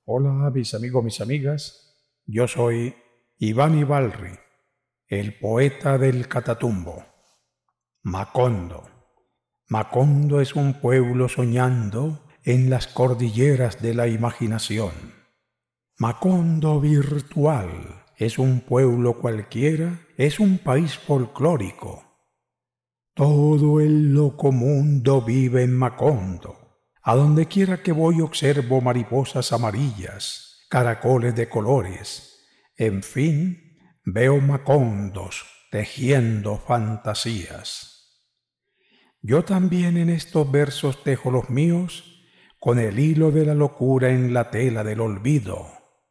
Hola mis amigos, mis amigas, yo soy Iván Ibalri, el poeta del Catatumbo. Macondo. Macondo es un pueblo soñando en las cordilleras de la imaginación. Macondo virtual es un pueblo cualquiera, es un país folclórico. Todo el loco mundo vive en Macondo. A donde quiera que voy observo mariposas amarillas, caracoles de colores. En fin, veo macondos tejiendo fantasías. Yo también en estos versos tejo los míos con el hilo de la locura en la tela del olvido.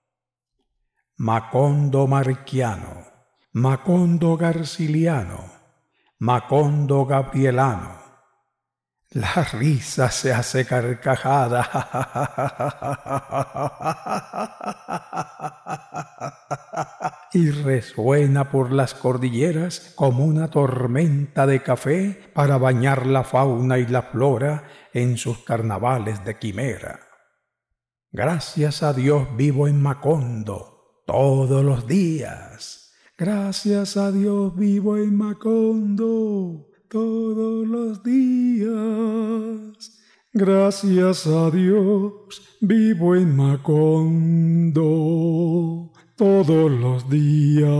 Macondo marquiano, Macondo garciliano, Macondo gabrielano. La risa se hace carcajada y resuena por las cordilleras como una tormenta de café para bañar la fauna y la flora en sus carnavales de quimera. Gracias a Dios vivo en Macondo todos los días. Gracias a Dios vivo en Macondo todos los días. Gracias a Dios vivo en Macondo todos los días.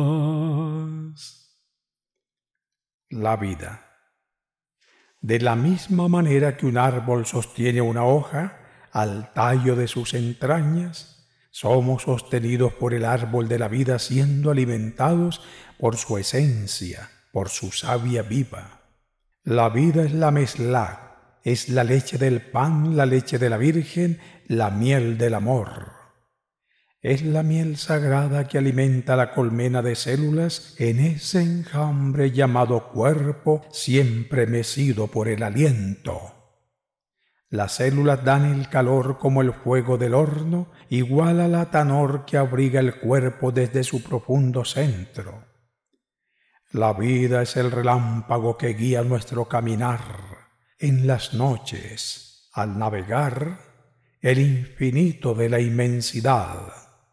La vida. De la misma manera que un árbol sostiene una hoja al tallo de sus entrañas, somos sostenidos por el árbol de la vida siendo alimentados por su esencia, por su savia viva. La vida es la mezlá, es la leche del pan, la leche de la Virgen, la miel del amor. Es la miel sagrada que alimenta la colmena de células en ese enjambre llamado cuerpo, siempre mecido por el aliento. Las células dan el calor como el fuego del horno, igual al atanor que abriga el cuerpo desde su profundo centro. La vida es el relámpago que guía nuestro caminar en las noches, al navegar el infinito de la inmensidad.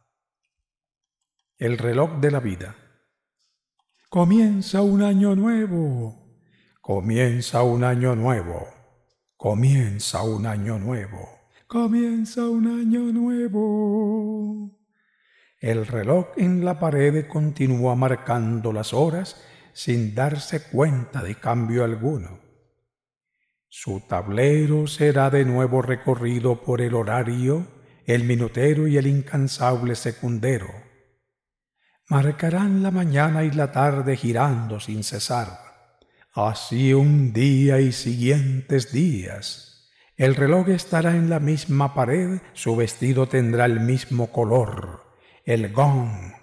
El reloj de la vida. Comienza un año nuevo, comienza un año nuevo, comienza un año nuevo, comienza un año nuevo. El reloj en la pared continúa marcando las horas sin darse cuenta de cambio alguno. Su tablero será de nuevo recorrido por el horario, el minutero y el incansable secundero. Marcarán la mañana y la tarde girando sin cesar. Así un día y siguientes días. El reloj estará en la misma pared, su vestido tendrá el mismo color. El gong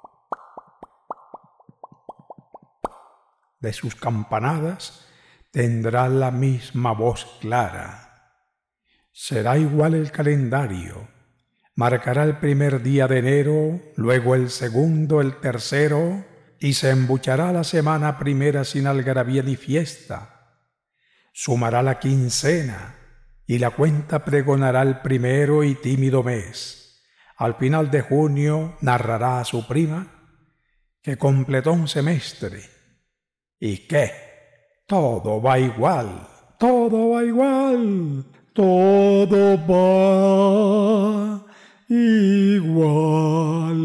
de sus campanadas tendrá la misma voz clara. Será igual el calendario. Marcará el primer día de enero, luego el segundo, el tercero, y se embuchará la semana primera sin algarabía ni fiesta. Sumará la quincena, y la cuenta pregonará el primero y tímido mes. Al final de junio narrará a su prima que completó un semestre. ¿Y qué? Todo va igual, todo va igual, todo va igual.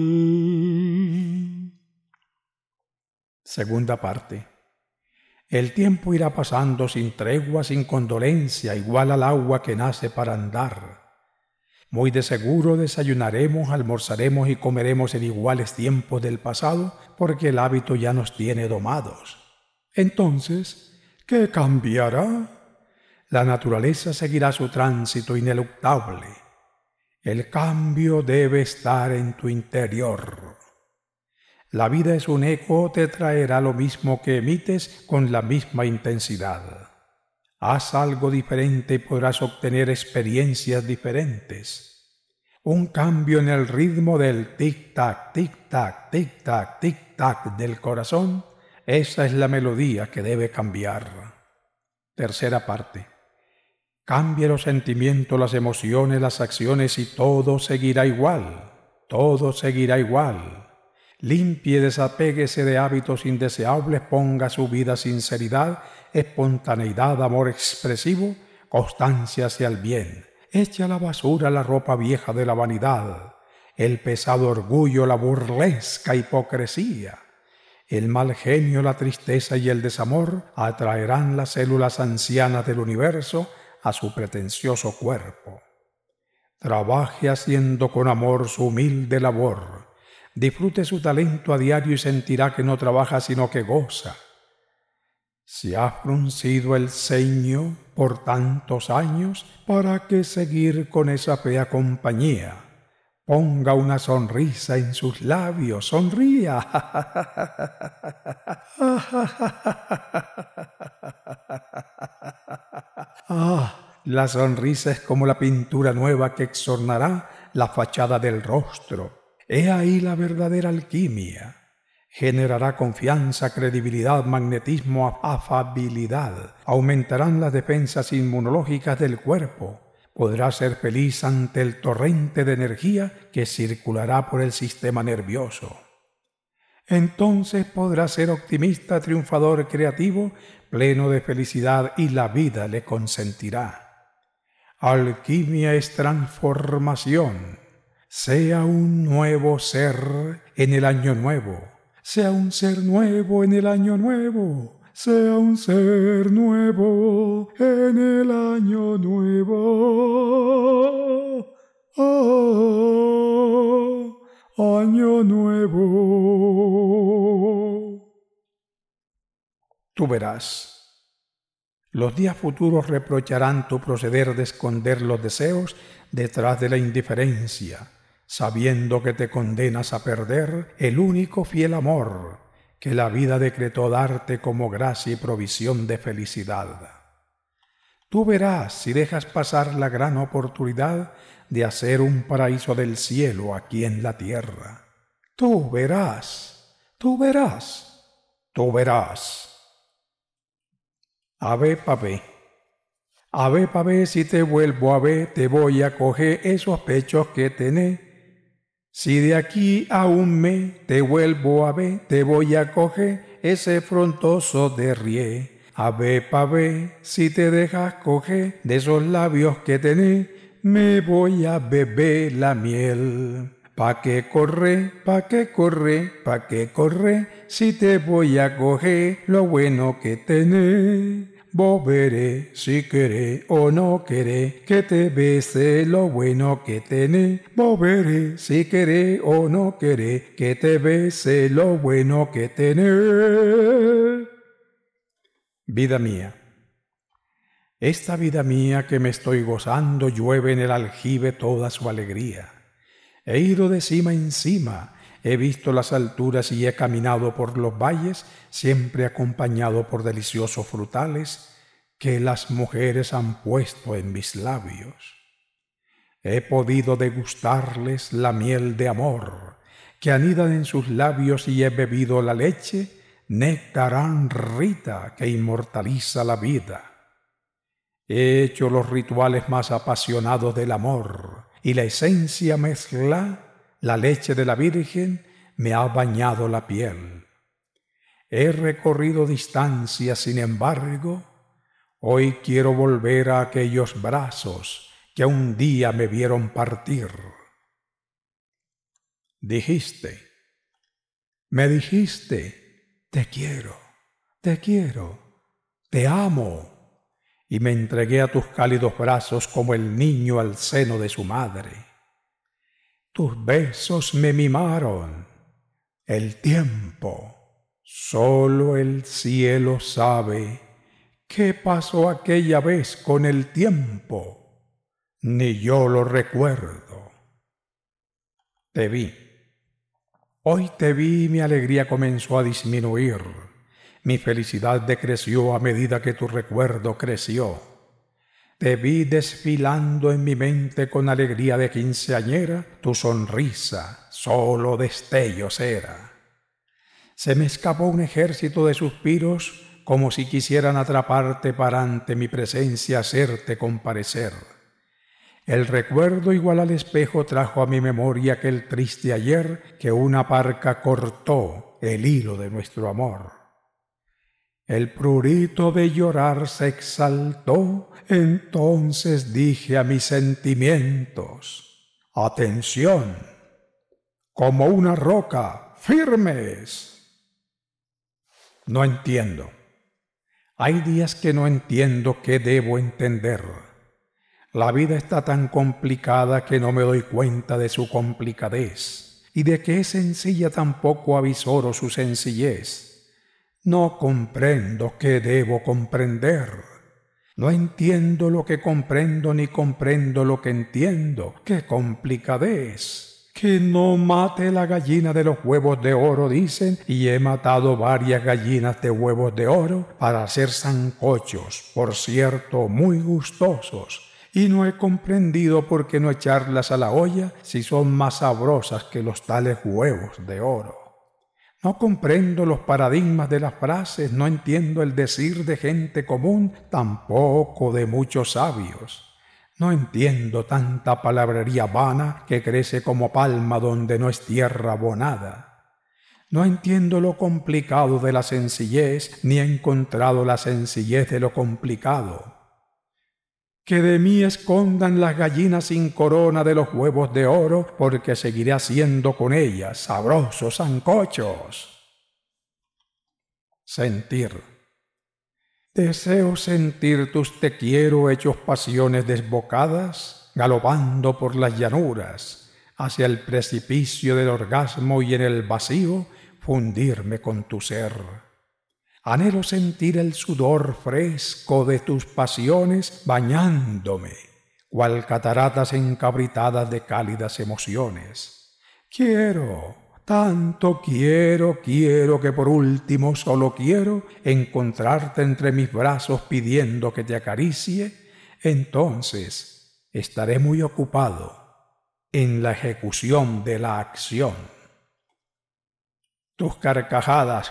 Segunda parte. El tiempo irá pasando sin tregua, sin condolencia, igual al agua que nace para andar. Muy de seguro desayunaremos, almorzaremos y comeremos en iguales tiempos del pasado, porque el hábito ya nos tiene domados. Entonces, ¿qué cambiará? La naturaleza seguirá su tránsito ineluctable. El cambio debe estar en tu interior. La vida es un eco, te traerá lo mismo que emites con la misma intensidad. Haz algo diferente y podrás obtener experiencias diferentes. Un cambio en el ritmo del tic-tac, tic-tac, tic-tac, tic-tac del corazón, esa es la melodía que debe cambiar. Tercera parte. Cambie los sentimientos, las emociones, las acciones y todo seguirá igual. Todo seguirá igual. Limpie y desapéguese de hábitos indeseables, ponga su vida sinceridad, espontaneidad, amor expresivo, constancia hacia el bien. Eche a la basura la ropa vieja de la vanidad, el pesado orgullo, la burlesca hipocresía. El mal genio, la tristeza y el desamor atraerán las células ancianas del universo a su pretencioso cuerpo. Trabaje haciendo con amor su humilde labor. Disfrute su talento a diario y sentirá que no trabaja sino que goza. Si ha fruncido el ceño por tantos años, ¿para qué seguir con esa fea compañía? Ponga una sonrisa en sus labios, sonría. La sonrisa es como la pintura nueva que exornará la fachada del rostro. He ahí la verdadera alquimia. Generará confianza, credibilidad, magnetismo, afabilidad. Aumentarán las defensas inmunológicas del cuerpo. Podrá ser feliz ante el torrente de energía que circulará por el sistema nervioso. Entonces podrá ser optimista, triunfador, creativo, pleno de felicidad y la vida le consentirá. Alquimia es transformación. Sea un nuevo ser en el año nuevo. Sea un ser nuevo en el año nuevo. Sea un ser nuevo en el año nuevo. Oh, año nuevo. Tú verás. Los días futuros reprocharán tu proceder de esconder los deseos detrás de la indiferencia, sabiendo que te condenas a perder el único fiel amor que la vida decretó darte como gracia y provisión de felicidad. Tú verás si dejas pasar la gran oportunidad de hacer un paraíso del cielo aquí en la tierra. Tú verás, tú verás, tú verás. Ave pavé. Ave pavé, si te vuelvo a ver, te voy a coger esos pechos que tenés. Si de aquí a un mes te vuelvo a ver, te voy a coger ese frondoso de rie. Ave pavé, si te dejas coger de esos labios que tenés, me voy a beber la miel. ¿Pa qué corre, pa qué corre, pa qué corre? Si te voy a coger lo bueno que tenés. Vos veré si querés o no querés que te bese lo bueno que tenés. Vos veré si querés o no querés que te bese lo bueno que tenés. Vida mía. Esta vida mía que me estoy gozando llueve en el aljibe toda su alegría. He ido de cima en cima, he visto las alturas y he caminado por los valles, siempre acompañado por deliciosos frutales que las mujeres han puesto en mis labios. He podido degustarles la miel de amor que anidan en sus labios y he bebido la leche, néctarán rita que inmortaliza la vida. He hecho los rituales más apasionados del amor y la esencia mezcla, la leche de la Virgen, me ha bañado la piel. He recorrido distancias, sin embargo, hoy quiero volver a aquellos brazos que un día me vieron partir. Me dijiste, te quiero, te amo. Y me entregué a tus cálidos brazos como el niño al seno de su madre. Tus besos me mimaron. El tiempo, solo el cielo sabe qué pasó aquella vez con el tiempo, ni yo lo recuerdo. Te vi. Hoy te vi y mi alegría comenzó a disminuir. Mi felicidad decreció a medida que tu recuerdo creció. Te vi desfilando en mi mente con alegría de quinceañera, tu sonrisa solo destellos era. Se me escapó un ejército de suspiros como si quisieran atraparte para ante mi presencia hacerte comparecer. El recuerdo igual al espejo trajo a mi memoria aquel triste ayer que una parca cortó el hilo de nuestro amor. El prurito de llorar se exaltó, entonces dije a mis sentimientos: «Atención, como una roca, firmes». No entiendo. Hay días que no entiendo qué debo entender. La vida está tan complicada que no me doy cuenta de su complicadez, y de que es sencilla tampoco avisoro su sencillez. No comprendo qué debo comprender. No entiendo lo que comprendo ni comprendo lo que entiendo. ¡Qué complicadez! Que no mate la gallina de los huevos de oro, dicen, y he matado varias gallinas de huevos de oro para hacer sancochos, por cierto, muy gustosos, y no he comprendido por qué no echarlas a la olla si son más sabrosas que los tales huevos de oro. No comprendo los paradigmas de las frases, no entiendo el decir de gente común, tampoco de muchos sabios. No entiendo tanta palabrería vana que crece como palma donde no es tierra abonada. No entiendo lo complicado de la sencillez, ni he encontrado la sencillez de lo complicado. Que de mí escondan las gallinas sin corona de los huevos de oro, porque seguiré haciendo con ellas sabrosos sancochos. Sentir. Deseo sentir tus te quiero hechos pasiones desbocadas, galopando por las llanuras, hacia el precipicio del orgasmo y en el vacío fundirme con tu ser. Anhelo sentir el sudor fresco de tus pasiones bañándome, cual cataratas encabritadas de cálidas emociones. Quiero, tanto quiero que por último solo quiero encontrarte entre mis brazos pidiendo que te acaricie. Entonces estaré muy ocupado en la ejecución de la acción. Tus carcajadas,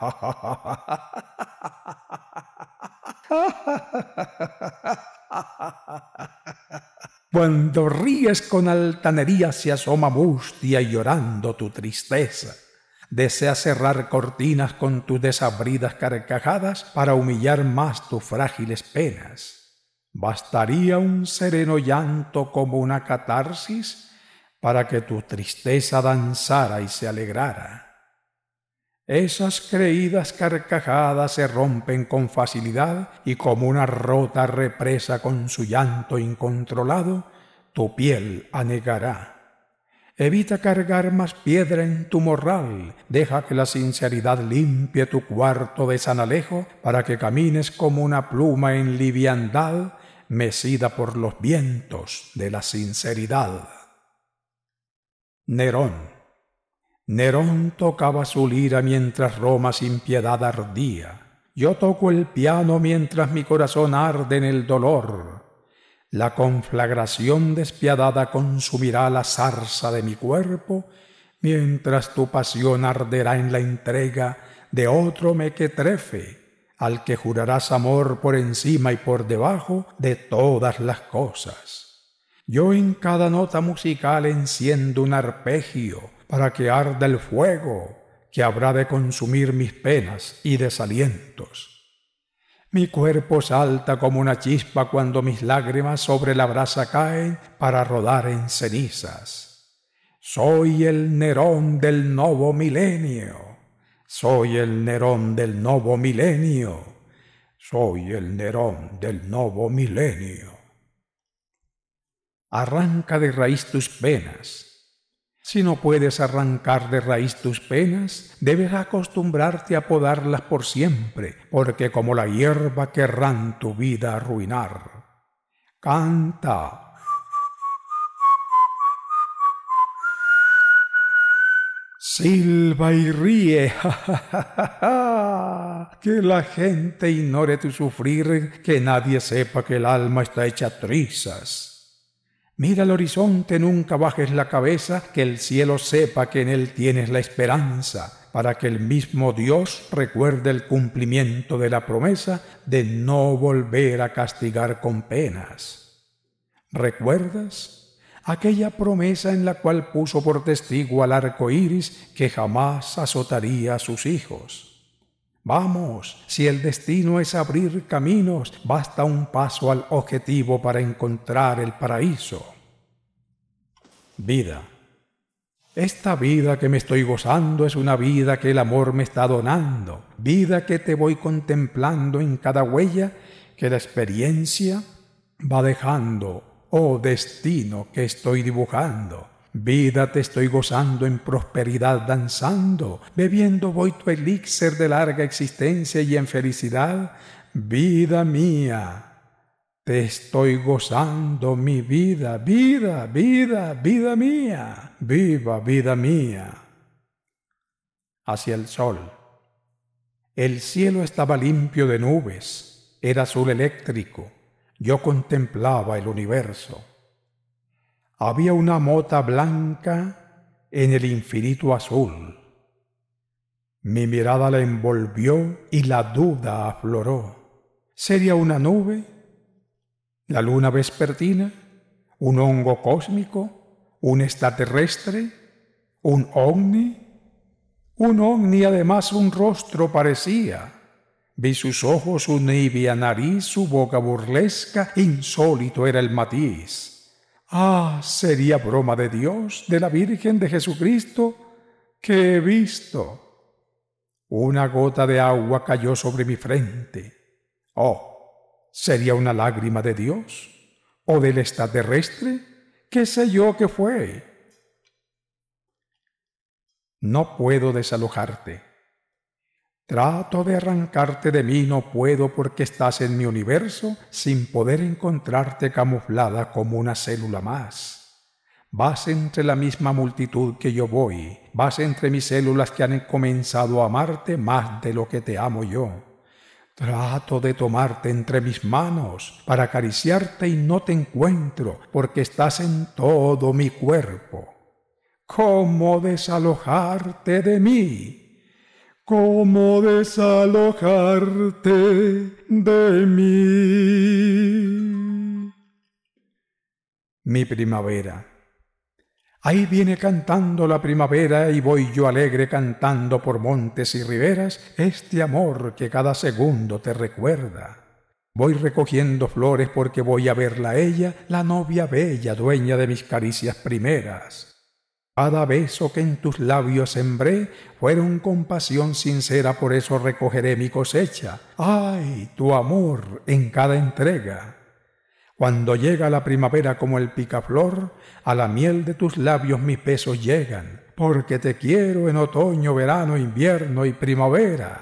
cuando ríes con altanería se asoma mustia y llorando tu tristeza. Deseas cerrar cortinas con tus desabridas carcajadas para humillar más tus frágiles penas. Bastaría un sereno llanto como una catarsis para que tu tristeza danzara y se alegrara. Esas creídas carcajadas se rompen con facilidad y como una rota represa con su llanto incontrolado, tu piel anegará. Evita cargar más piedra en tu morral, deja que la sinceridad limpie tu cuarto de sanalejo para que camines como una pluma en liviandad, mecida por los vientos de la sinceridad. Nerón tocaba su lira mientras Roma sin piedad ardía. Yo toco el piano mientras mi corazón arde en el dolor. La conflagración despiadada consumirá la zarza de mi cuerpo, mientras tu pasión arderá en la entrega de otro mequetrefe, al que jurarás amor por encima y por debajo de todas las cosas. Yo en cada nota musical enciendo un arpegio, para que arda el fuego que habrá de consumir mis penas y desalientos. Mi cuerpo salta como una chispa cuando mis lágrimas sobre la brasa caen para rodar en cenizas. Soy el Nerón del nuevo milenio. Soy el Nerón del nuevo milenio. Soy el Nerón del nuevo milenio. Arranca de raíz tus penas. Si no puedes arrancar de raíz tus penas, debes acostumbrarte a podarlas por siempre, porque como la hierba querrán tu vida arruinar. Canta. Silba y ríe, que la gente ignore tu sufrir, que nadie sepa que el alma está hecha trizas. Mira al horizonte, nunca bajes la cabeza, que el cielo sepa que en él tienes la esperanza, para que el mismo Dios recuerde el cumplimiento de la promesa de no volver a castigar con penas. ¿Recuerdas aquella promesa en la cual puso por testigo al arco iris que jamás azotaría a sus hijos? Vamos, si el destino es abrir caminos, basta un paso al objetivo para encontrar el paraíso. Vida. Esta vida que me estoy gozando es una vida que el amor me está donando, vida que te voy contemplando en cada huella que la experiencia va dejando, oh destino que estoy dibujando. Vida te estoy gozando en prosperidad danzando, bebiendo voy tu elixir de larga existencia y en felicidad. Vida mía, te estoy gozando mi vida, vida, vida, vida mía, viva vida mía. Hacia el sol. El cielo estaba limpio de nubes, era azul eléctrico, yo contemplaba el universo. Había una mota blanca en el infinito azul. Mi mirada la envolvió y la duda afloró. ¿Sería una nube? ¿La luna vespertina? ¿Un hongo cósmico? ¿Un extraterrestre? ¿Un ovni? Un ovni, además un rostro parecía. Vi sus ojos, su nívea nariz, su boca burlesca, insólito era el matiz. Ah, ¿sería broma de Dios, de la Virgen de Jesucristo? ¿Qué he visto? Una gota de agua cayó sobre mi frente. Oh, ¿sería una lágrima de Dios? ¿O del extraterrestre? ¿Qué sé yo qué fue? No puedo desalojarte. Trato de arrancarte de mí, no puedo porque estás en mi universo sin poder encontrarte camuflada como una célula más. Vas entre la misma multitud que yo voy, vas entre mis células que han comenzado a amarte más de lo que te amo yo. Trato de tomarte entre mis manos para acariciarte y no te encuentro porque estás en todo mi cuerpo. ¿Cómo desalojarte de mí? ¿Cómo desalojarte de mí? Mi primavera. Ahí viene cantando la primavera y voy yo alegre cantando por montes y riberas este amor que cada segundo te recuerda. Voy recogiendo flores porque voy a verla a ella, la novia bella, dueña de mis caricias primeras. Cada beso que en tus labios sembré fueron con pasión sincera, por eso recogeré mi cosecha. ¡Ay, tu amor en cada entrega! Cuando llega la primavera como el picaflor, a la miel de tus labios mis besos llegan, porque te quiero en otoño, verano, invierno y primavera.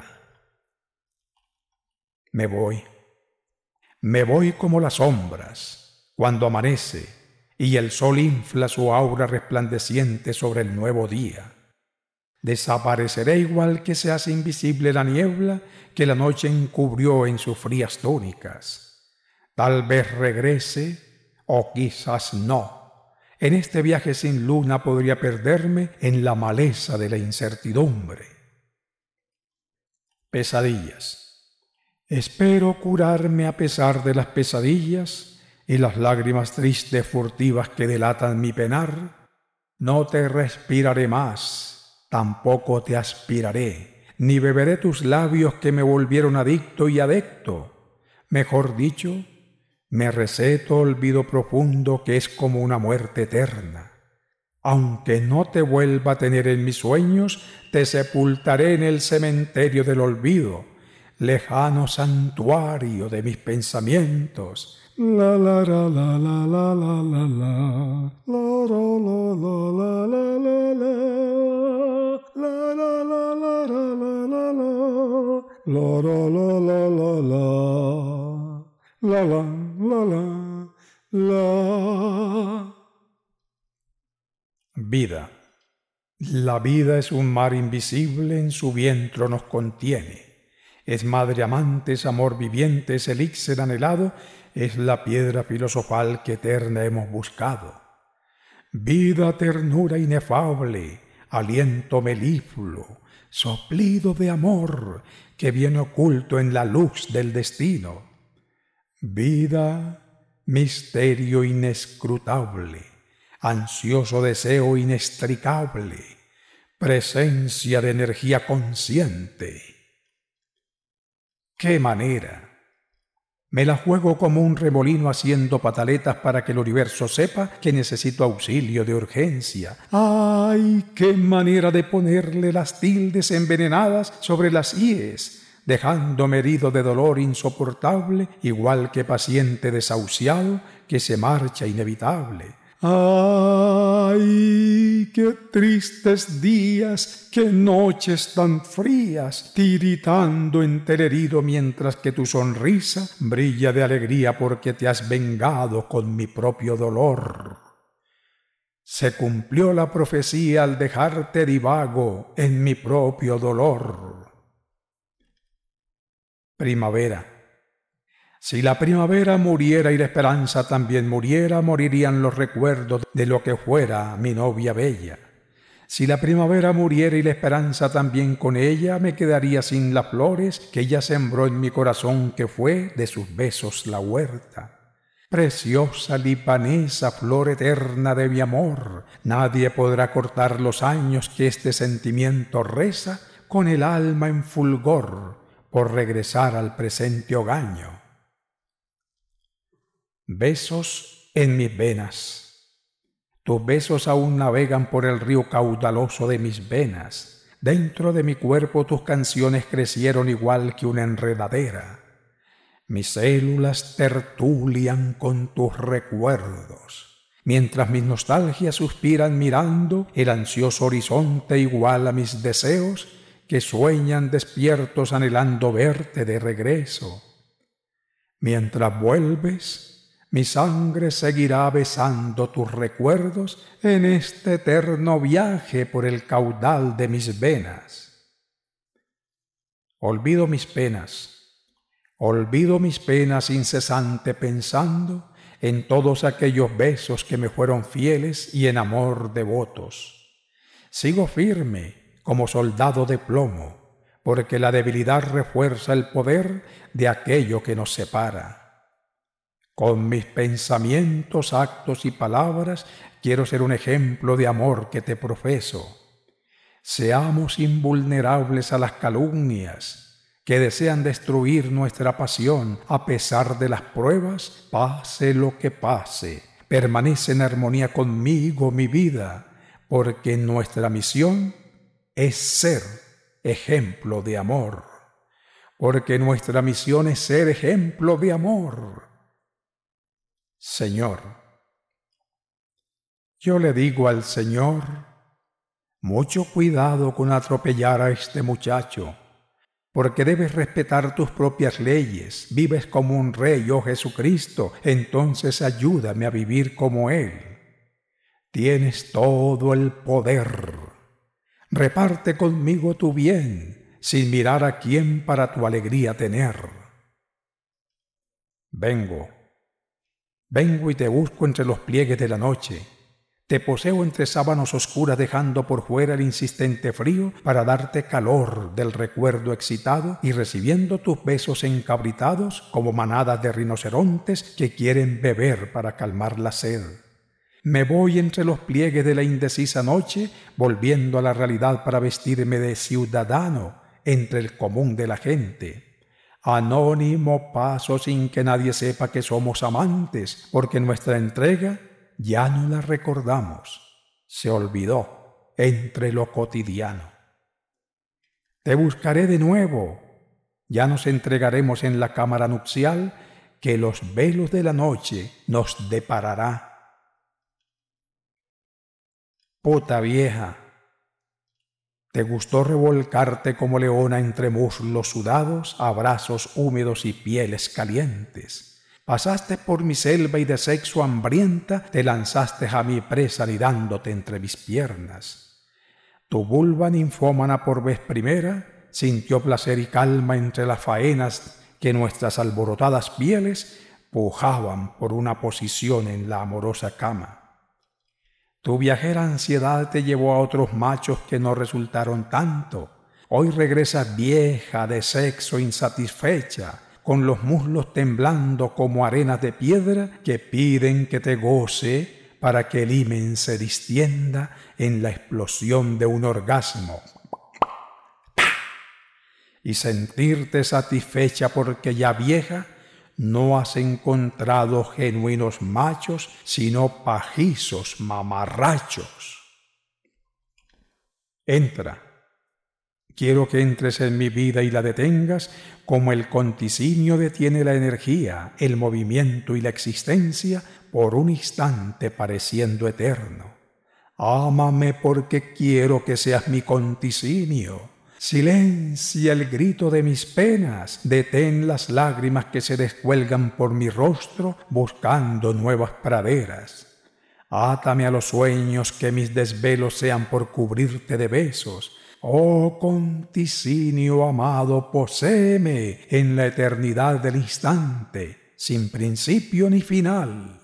Me voy como las sombras, cuando amanece, y el sol infla su aura resplandeciente sobre el nuevo día. Desapareceré igual que se hace invisible la niebla que la noche encubrió en sus frías túnicas. Tal vez regrese, o quizás no. En este viaje sin luna podría perderme en la maleza de la incertidumbre. Pesadillas. Espero curarme a pesar de las pesadillas y las lágrimas tristes furtivas que delatan mi penar. No te respiraré más, tampoco te aspiraré, ni beberé tus labios que me volvieron adicto y adecto. Mejor dicho, me receto olvido profundo que es como una muerte eterna. Aunque no te vuelva a tener en mis sueños, te sepultaré en el cementerio del olvido, lejano santuario de mis pensamientos. La la la la la la la la la la la la la la la. Vida. La vida es un mar invisible, en su vientre nos contiene. Es madre amante, es amor viviente, es elixir anhelado, es la piedra filosofal que eterna hemos buscado. Vida, ternura inefable, aliento melífluo, soplido de amor que viene oculto en la luz del destino. Vida, misterio inescrutable, ansioso deseo inextricable, presencia de energía consciente. ¡Qué manera! Me la juego como un remolino haciendo pataletas para que el universo sepa que necesito auxilio de urgencia. ¡Ay, qué manera de ponerle las tildes envenenadas sobre las íes, dejándome herido de dolor insoportable, igual que paciente desahuciado que se marcha inevitable! ¡Ay, qué tristes días, qué noches tan frías, tiritando enterherido mientras que tu sonrisa brilla de alegría porque te has vengado con mi propio dolor! Se cumplió la profecía al dejarte divago en mi propio dolor. Primavera. Si la primavera muriera y la esperanza también muriera, morirían los recuerdos de lo que fuera mi novia bella. Si la primavera muriera y la esperanza también con ella, me quedaría sin las flores que ella sembró en mi corazón, que fue de sus besos la huerta. Preciosa libanesa, flor eterna de mi amor, nadie podrá cortar los años que este sentimiento reza con el alma en fulgor por regresar al presente hogaño. Besos en mis venas. Tus besos aún navegan por el río caudaloso de mis venas. Dentro de mi cuerpo tus canciones crecieron igual que una enredadera. Mis células tertulian con tus recuerdos, mientras mis nostalgias suspiran mirando el ansioso horizonte igual a mis deseos que sueñan despiertos anhelando verte de regreso. Mientras vuelves, mi sangre seguirá besando tus recuerdos en este eterno viaje por el caudal de mis venas. Olvido mis penas incesante pensando en todos aquellos besos que me fueron fieles y en amor devotos. Sigo firme como soldado de plomo, porque la debilidad refuerza el poder de aquello que nos separa. Con mis pensamientos, actos y palabras quiero ser un ejemplo de amor que te profeso. Seamos invulnerables a las calumnias que desean destruir nuestra pasión a pesar de las pruebas, pase lo que pase. Permanece en armonía conmigo, mi vida, porque nuestra misión es ser ejemplo de amor. Porque nuestra misión es ser ejemplo de amor. Señor. Yo le digo al Señor, mucho cuidado con atropellar a este muchacho, porque debes respetar tus propias leyes, vives como un rey, oh Jesucristo, entonces ayúdame a vivir como Él. Tienes todo el poder. Reparte conmigo tu bien, sin mirar a quién para tu alegría tener. Vengo y te busco entre los pliegues de la noche. Te poseo entre sábanas oscuras dejando por fuera el insistente frío para darte calor del recuerdo excitado y recibiendo tus besos encabritados como manadas de rinocerontes que quieren beber para calmar la sed. Me voy entre los pliegues de la indecisa noche, volviendo a la realidad para vestirme de ciudadano entre el común de la gente. Anónimo paso sin que nadie sepa que somos amantes, porque nuestra entrega ya no la recordamos. Se olvidó entre lo cotidiano. Te buscaré de nuevo. Ya nos entregaremos en la cámara nupcial que los velos de la noche nos deparará. Puta vieja, ¿te gustó revolcarte como leona entre muslos sudados, abrazos húmedos y pieles calientes? Pasaste por mi selva y de sexo hambrienta te lanzaste a mi presa anidándote entre mis piernas. Tu vulva ninfómana por vez primera sintió placer y calma entre las faenas que nuestras alborotadas pieles pujaban por una posición en la amorosa cama. Tu viajera ansiedad te llevó a otros machos que no resultaron tanto. Hoy regresas vieja de sexo insatisfecha, con los muslos temblando como arenas de piedra que piden que te goce para que el himen se distienda en la explosión de un orgasmo. Y sentirte satisfecha porque ya vieja no has encontrado genuinos machos, sino pajizos mamarrachos. Entra. Quiero que entres en mi vida y la detengas como el conticinio detiene la energía, el movimiento y la existencia por un instante pareciendo eterno. Ámame porque quiero que seas mi conticinio. Silencia el grito de mis penas, detén las lágrimas que se descuelgan por mi rostro buscando nuevas praderas. Átame a los sueños, que mis desvelos sean por cubrirte de besos. Oh conticinio amado, poséeme en la eternidad del instante, sin principio ni final.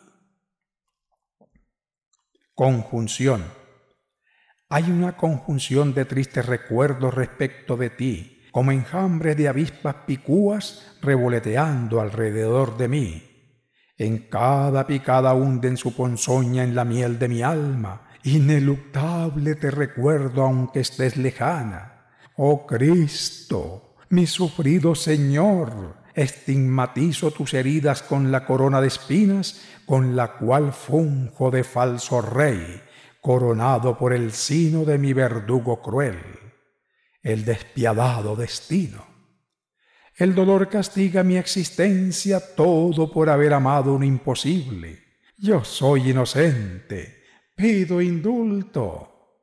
Conjunción. Hay una conjunción de tristes recuerdos respecto de ti, como enjambres de avispas picúas revoloteando alrededor de mí. En cada picada hunden su ponzoña en la miel de mi alma. Ineluctable te recuerdo aunque estés lejana. Oh Cristo, mi sufrido Señor, estigmatizo tus heridas con la corona de espinas con la cual funjo de falso rey, coronado por el sino de mi verdugo cruel, el despiadado destino. El dolor castiga mi existencia, todo por haber amado un imposible. Yo soy inocente, pido indulto.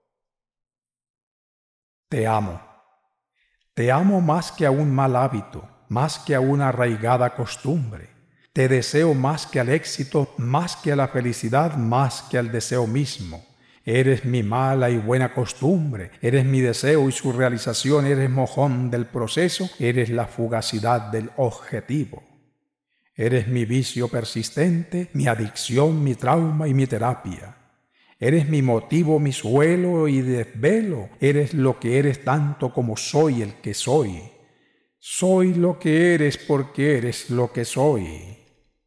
Te amo más que a un mal hábito, más que a una arraigada costumbre. Te deseo más que al éxito, más que a la felicidad, más que al deseo mismo. Eres mi mala y buena costumbre, eres mi deseo y su realización, eres mojón del proceso, eres la fugacidad del objetivo. Eres mi vicio persistente, mi adicción, mi trauma y mi terapia. Eres mi motivo, mi suelo y desvelo, eres lo que eres tanto como soy el que soy. Soy lo que eres porque eres lo que soy.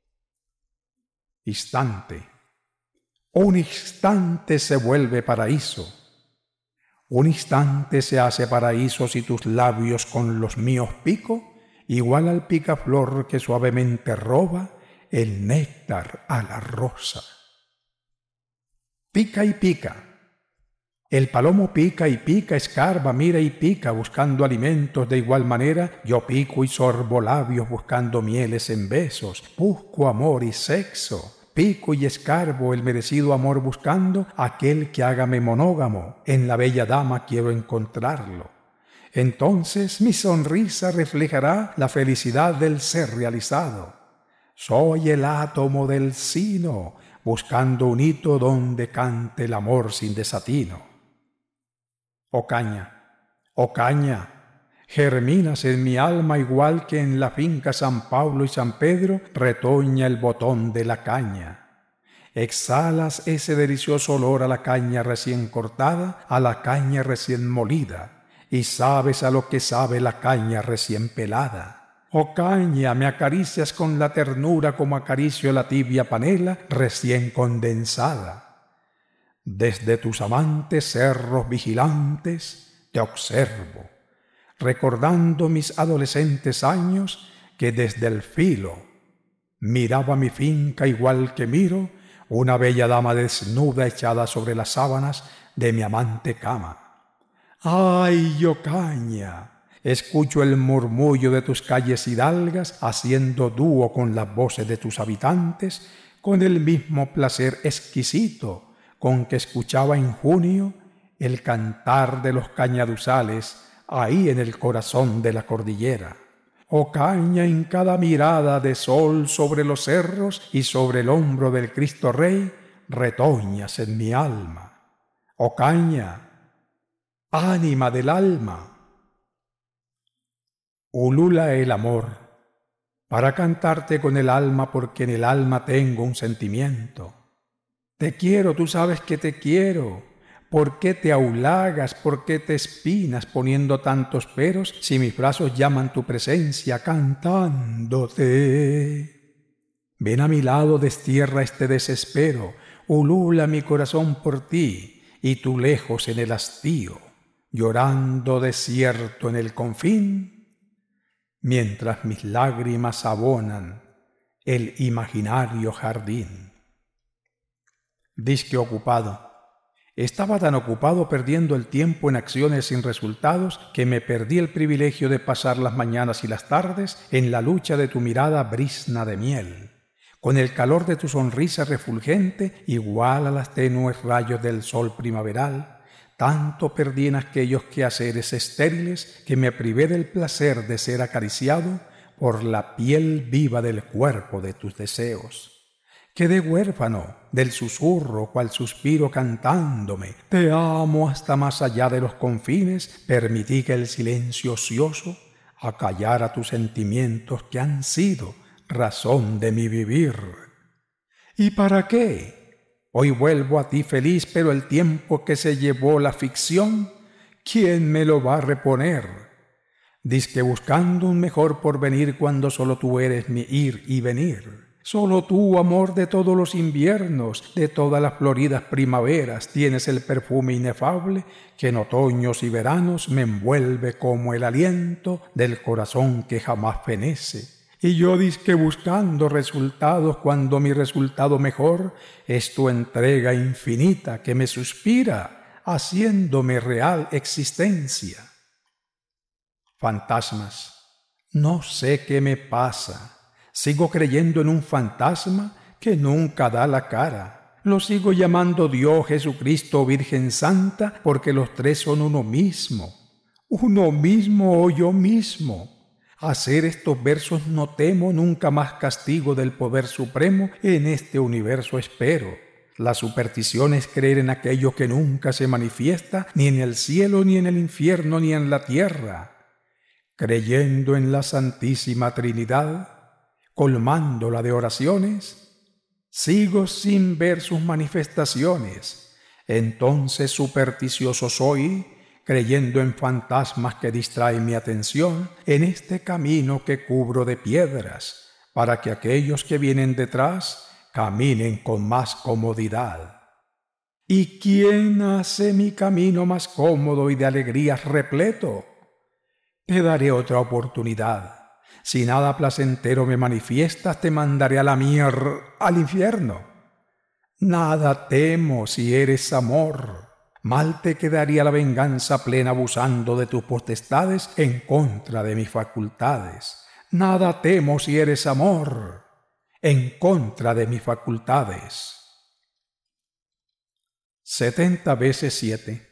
Instante. Un instante se vuelve paraíso. Un instante se hace paraíso si tus labios con los míos pico, igual al picaflor que suavemente roba el néctar a la rosa. Pica y pica. El palomo pica y pica, escarba, mira y pica, buscando alimentos de igual manera. Yo pico y sorbo labios buscando mieles en besos, busco amor y sexo. Pico y escarbo el merecido amor buscando, aquel que hágame monógamo, en la bella dama quiero encontrarlo. Entonces mi sonrisa reflejará la felicidad del ser realizado. Soy el átomo del sino, buscando un hito donde cante el amor sin desatino. Ocaña, germinas en mi alma igual que en la finca San Pablo y San Pedro retoña el botón de la caña. Exhalas ese delicioso olor a la caña recién cortada, a la caña recién molida, y sabes a lo que sabe la caña recién pelada. Oh caña, me acaricias con la ternura como acaricio la tibia panela recién condensada. Desde tus amantes cerros vigilantes te observo, recordando mis adolescentes años que desde el filo miraba mi finca igual que miro una bella dama desnuda echada sobre las sábanas de mi amante cama. ¡Ay, ocaña! Escucho el murmullo de tus calles hidalgas haciendo dúo con las voces de tus habitantes con el mismo placer exquisito con que escuchaba en junio el cantar de los cañaduzales ahí en el corazón de la cordillera. Ocaña, en cada mirada de sol sobre los cerros y sobre el hombro del Cristo Rey, retoñas en mi alma. Ocaña, ánima del alma. Ulula el amor, para cantarte con el alma porque en el alma tengo un sentimiento. Te quiero, tú sabes que te quiero. ¿Por qué te aulagas, por qué te espinas poniendo tantos peros si mis brazos llaman tu presencia cantándote? Ven a mi lado, destierra este desespero, ulula mi corazón por ti y tú lejos en el hastío, llorando desierto en el confín, mientras mis lágrimas abonan el imaginario jardín. Disque ocupado. Estaba tan ocupado perdiendo el tiempo en acciones sin resultados que me perdí el privilegio de pasar las mañanas y las tardes en la lucha de tu mirada brizna de miel, con el calor de tu sonrisa refulgente igual a las tenues rayos del sol primaveral. Tanto perdí en aquellos quehaceres estériles que me privé del placer de ser acariciado por la piel viva del cuerpo de tus deseos. Quedé huérfano del susurro cual suspiro cantándome. Te amo hasta más allá de los confines. Permití que el silencio ocioso acallara tus sentimientos que han sido razón de mi vivir. ¿Y para qué? Hoy vuelvo a ti feliz, pero el tiempo que se llevó la ficción, ¿quién me lo va a reponer? Dizque buscando un mejor porvenir cuando solo tú eres mi ir y venir. Solo tú, amor de todos los inviernos, de todas las floridas primaveras, tienes el perfume inefable que en otoños y veranos me envuelve como el aliento del corazón que jamás fenece. Y yo dizque buscando resultados cuando mi resultado mejor es tu entrega infinita que me suspira, haciéndome real existencia. Fantasmas. No sé qué me pasa. Sigo creyendo en un fantasma que nunca da la cara. Lo sigo llamando Dios, Jesucristo o Virgen Santa porque los tres son uno mismo. Uno mismo o yo mismo. Hacer estos versos no temo, nunca más castigo del poder supremo en este universo espero. La superstición es creer en aquello que nunca se manifiesta, ni en el cielo, ni en el infierno, ni en la tierra. Creyendo en la Santísima Trinidad, colmándola de oraciones, sigo sin ver sus manifestaciones. Entonces supersticioso soy, creyendo en fantasmas que distraen mi atención en este camino que cubro de piedras, para que aquellos que vienen detrás caminen con más comodidad. ¿Y quién hace mi camino más cómodo y de alegrías repleto? Te daré otra oportunidad. Si nada placentero me manifiestas, te mandaré a la al infierno. Nada temo si eres amor. Mal te quedaría la venganza plena abusando de tus potestades en contra de mis facultades. Nada temo si eres amor en contra de mis facultades. 70 veces 7.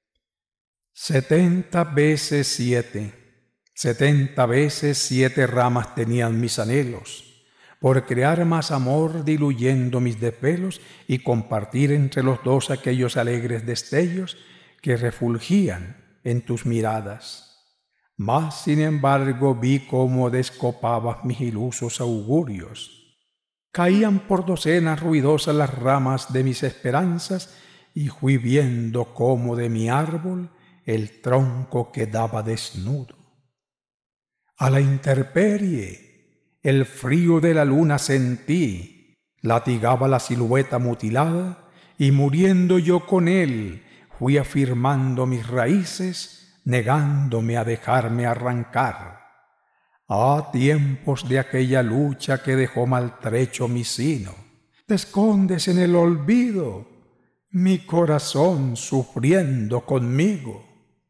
70 veces 7. 70 veces 7 ramas tenían mis anhelos, por crear más amor diluyendo mis desvelos y compartir entre los dos aquellos alegres destellos que refulgían en tus miradas. Mas, sin embargo, vi cómo descopabas mis ilusos augurios. Caían por docenas ruidosas las ramas de mis esperanzas y fui viendo cómo de mi árbol el tronco quedaba desnudo. A la intemperie, el frío de la luna sentí, latigaba la silueta mutilada, y muriendo yo con él, fui afirmando mis raíces, negándome a dejarme arrancar. Ah, tiempos de aquella lucha que dejó maltrecho mi sino, te escondes en el olvido, mi corazón sufriendo conmigo.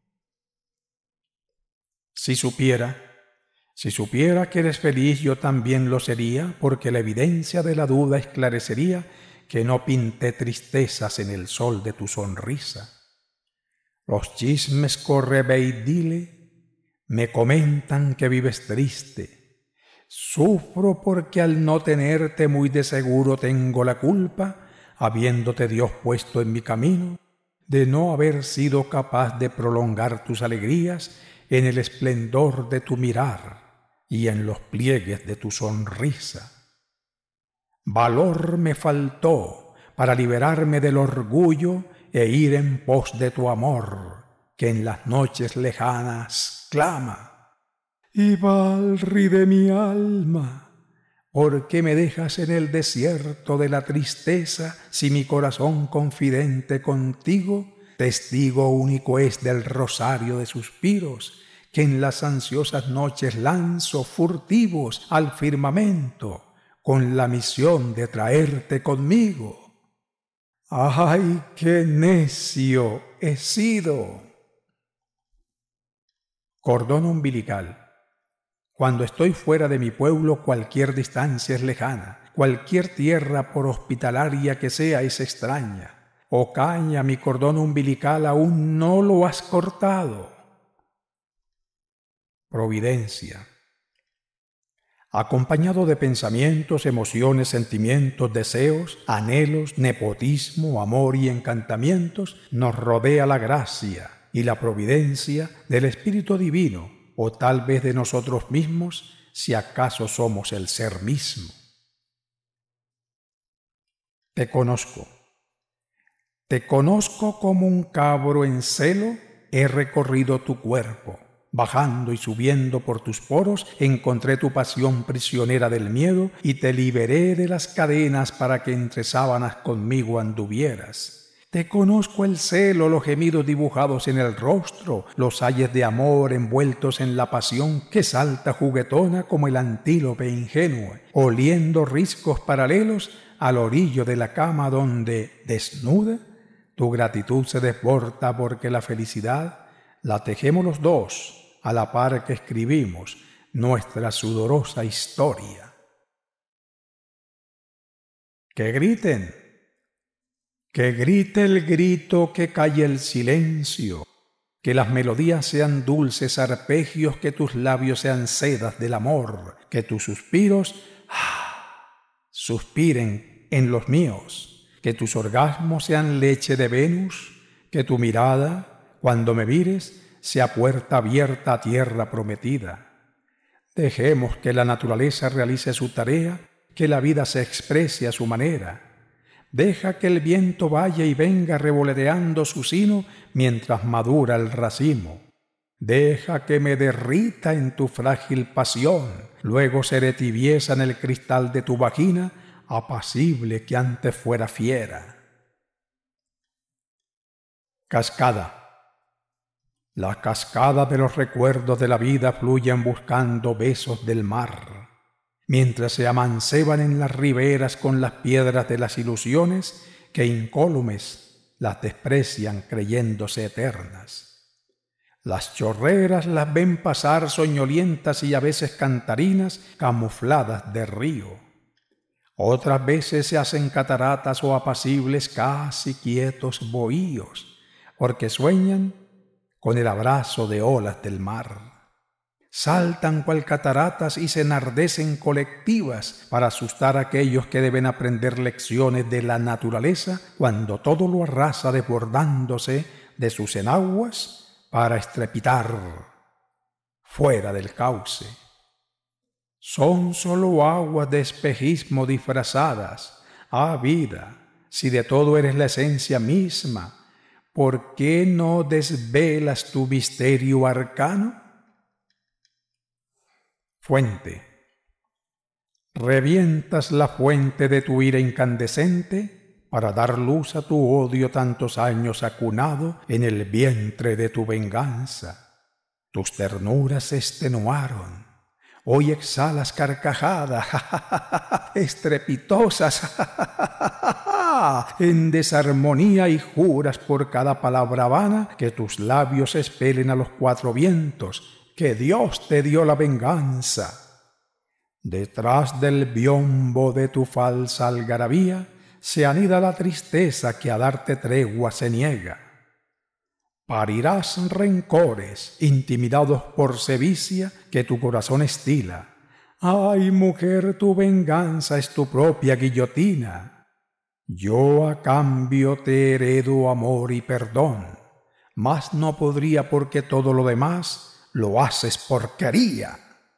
Si supiera que eres feliz, yo también lo sería, porque la evidencia de la duda esclarecería que no pinté tristezas en el sol de tu sonrisa. Los chismes corre ve y dile, me comentan que vives triste. Sufro porque al no tenerte muy de seguro tengo la culpa, habiéndote Dios puesto en mi camino, de no haber sido capaz de prolongar tus alegrías en el esplendor de tu mirar y en los pliegues de tu sonrisa. Valor me faltó para liberarme del orgullo e ir en pos de tu amor, que en las noches lejanas clama. Ivalri de mi alma, ¿por qué me dejas en el desierto de la tristeza si mi corazón confidente contigo, testigo único es del rosario de suspiros que en las ansiosas noches lanzo furtivos al firmamento con la misión de traerte conmigo? ¡Ay, qué necio he sido! Cordón umbilical. Cuando estoy fuera de mi pueblo, cualquier distancia es lejana, cualquier tierra por hospitalaria que sea es extraña. Ocaña, mi cordón umbilical aún no lo has cortado. Providencia. Acompañado de pensamientos, emociones, sentimientos, deseos, anhelos, nepotismo, amor y encantamientos, nos rodea la gracia y la providencia del Espíritu Divino, o tal vez de nosotros mismos, si acaso somos el ser mismo. Te conozco. Te conozco como un cabro en celo, he recorrido tu cuerpo. Bajando y subiendo por tus poros, encontré tu pasión prisionera del miedo y te liberé de las cadenas para que entre sábanas conmigo anduvieras. Te conozco el celo, los gemidos dibujados en el rostro, los ayes de amor envueltos en la pasión que salta juguetona como el antílope ingenuo, oliendo riscos paralelos al orillo de la cama donde, desnuda, tu gratitud se desborda porque la felicidad la tejemos los dos, a la par que escribimos nuestra sudorosa historia. ¡Que griten! Que grite el grito, que calle el silencio, que las melodías sean dulces arpegios, que tus labios sean sedas del amor, que tus suspiros suspiren en los míos, que tus orgasmos sean leche de Venus, que tu mirada, cuando me mires, sea puerta abierta a tierra prometida. Dejemos que la naturaleza realice su tarea, que la vida se exprese a su manera. Deja que el viento vaya y venga revoloteando su sino mientras madura el racimo. Deja que me derrita en tu frágil pasión, luego seré tibieza en el cristal de tu vagina, apacible que antes fuera fiera. Cascada. La cascada de los recuerdos de la vida fluyen buscando besos del mar, mientras se amanceban en las riberas con las piedras de las ilusiones que incólumes las desprecian creyéndose eternas. Las chorreras las ven pasar soñolientas y a veces cantarinas camufladas de río. Otras veces se hacen cataratas o apacibles casi quietos bohíos, porque sueñan con el abrazo de olas del mar. Saltan cual cataratas y se enardecen colectivas para asustar a aquellos que deben aprender lecciones de la naturaleza cuando todo lo arrasa desbordándose de sus enaguas para estrepitar fuera del cauce. Son solo aguas de espejismo disfrazadas. Ah, vida, si de todo eres la esencia misma, ¿por qué no desvelas tu misterio arcano? Fuente. Revientas la fuente de tu ira incandescente para dar luz a tu odio tantos años acunado en el vientre de tu venganza. Tus ternuras se extenuaron. Hoy exhalas carcajadas estrepitosas en desarmonía y juras por cada palabra vana que tus labios espelen a los cuatro vientos, que Dios te dio la venganza. Detrás del biombo de tu falsa algarabía se anida la tristeza que a darte tregua se niega. Parirás rencores, intimidados por sevicia que tu corazón estila. Ay, mujer, tu venganza es tu propia guillotina. Yo a cambio te heredo amor y perdón, mas no podría porque todo lo demás lo haces porquería.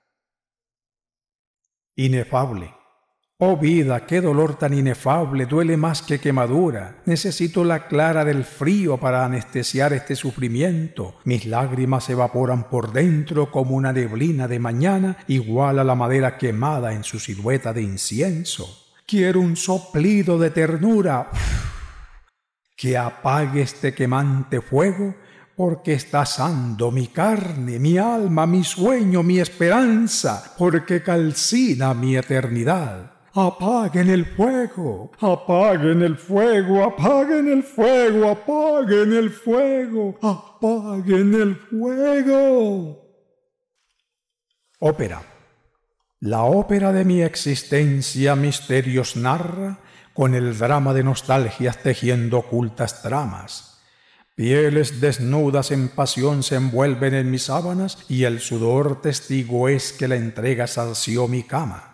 Inefable. Oh vida, qué dolor tan inefable, duele más que quemadura. Necesito la clara del frío para anestesiar este sufrimiento. Mis lágrimas se evaporan por dentro como una neblina de mañana, igual a la madera quemada en su silueta de incienso. Quiero un soplido de ternura que apague este quemante fuego, porque está asando mi carne, mi alma, mi sueño, mi esperanza, porque calcina mi eternidad. ¡Apaguen el fuego! ¡Apaguen el fuego! ¡Apaguen el fuego! ¡Apaguen el fuego! ¡Apaguen el fuego! Ópera. La ópera de mi existencia misterios narra, con el drama de nostalgias tejiendo ocultas tramas. Pieles desnudas en pasión se envuelven en mis sábanas y el sudor testigo es que la entrega sació mi cama.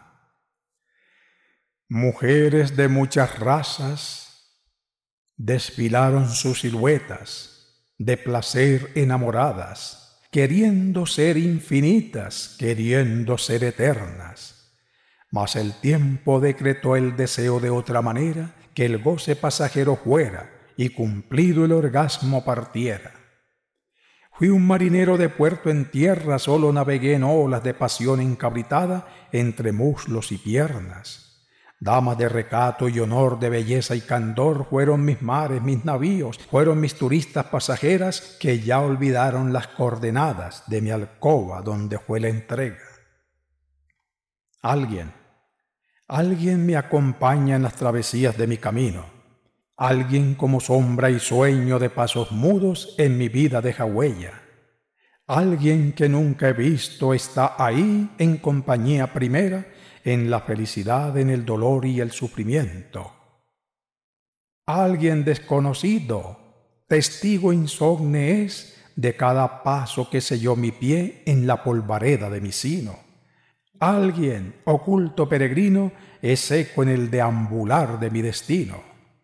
Mujeres de muchas razas desfilaron sus siluetas, de placer enamoradas, queriendo ser infinitas, queriendo ser eternas. Mas el tiempo decretó el deseo de otra manera, que el goce pasajero fuera y cumplido el orgasmo partiera. Fui un marinero de puerto en tierra, solo navegué en olas de pasión encabritada entre muslos y piernas. Damas de recato y honor, de belleza y candor, fueron mis mares, mis navíos, fueron mis turistas pasajeras que ya olvidaron las coordenadas de mi alcoba donde fue la entrega. Alguien me acompaña en las travesías de mi camino. Alguien como sombra y sueño de pasos mudos en mi vida deja huella. Alguien que nunca he visto está ahí en compañía primera, en la felicidad, en el dolor y el sufrimiento. Alguien desconocido, testigo insomne es de cada paso que selló mi pie en la polvareda de mi sino. Alguien, oculto peregrino, es eco en el deambular de mi destino.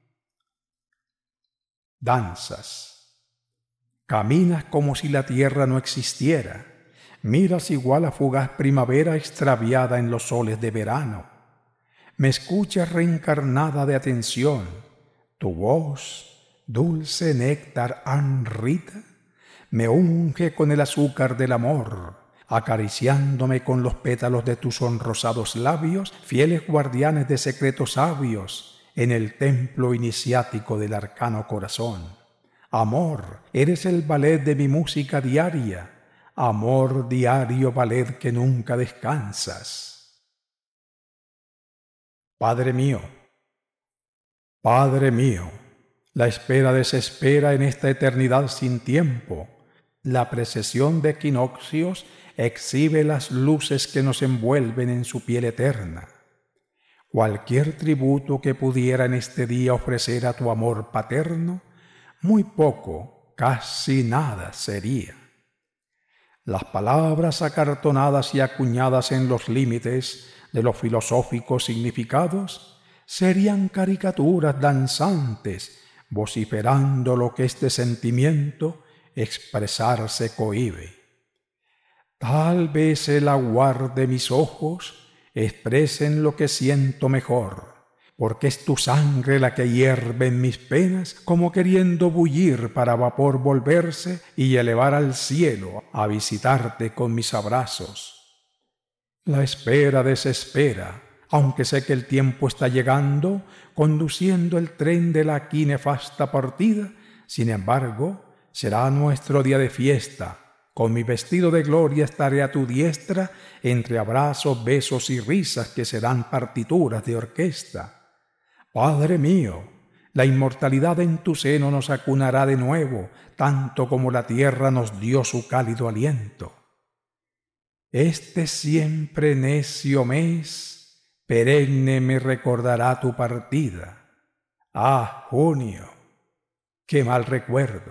Danzas. Caminas como si la tierra no existiera. Miras igual a fugaz primavera extraviada en los soles de verano. Me escuchas reencarnada de atención. Tu voz, dulce néctar anrita, me unge con el azúcar del amor, acariciándome con los pétalos de tus sonrosados labios, fieles guardianes de secretos sabios, en el templo iniciático del arcano corazón. Amor, eres el ballet de mi música diaria, amor diario ballet que nunca descansas. Padre mío, la espera desespera en esta eternidad sin tiempo. La precesión de equinoccios exhibe las luces que nos envuelven en su piel eterna. Cualquier tributo que pudiera en este día ofrecer a tu amor paterno, muy poco, casi nada sería. Las palabras acartonadas y acuñadas en los límites de los filosóficos significados serían caricaturas danzantes, vociferando lo que este sentimiento expresarse cohíbe. Tal vez el aguar de mis ojos expresen lo que siento mejor, porque es tu sangre la que hierve en mis penas, como queriendo bullir para vapor volverse y elevar al cielo a visitarte con mis abrazos. La espera desespera, aunque sé que el tiempo está llegando, conduciendo el tren de la aquí nefasta partida. Sin embargo, será nuestro día de fiesta. Con mi vestido de gloria estaré a tu diestra, entre abrazos, besos y risas que serán partituras de orquesta. Padre mío, la inmortalidad en tu seno nos acunará de nuevo, tanto como la tierra nos dio su cálido aliento. Este siempre necio mes, perenne me recordará tu partida. Ah, junio, qué mal recuerdo.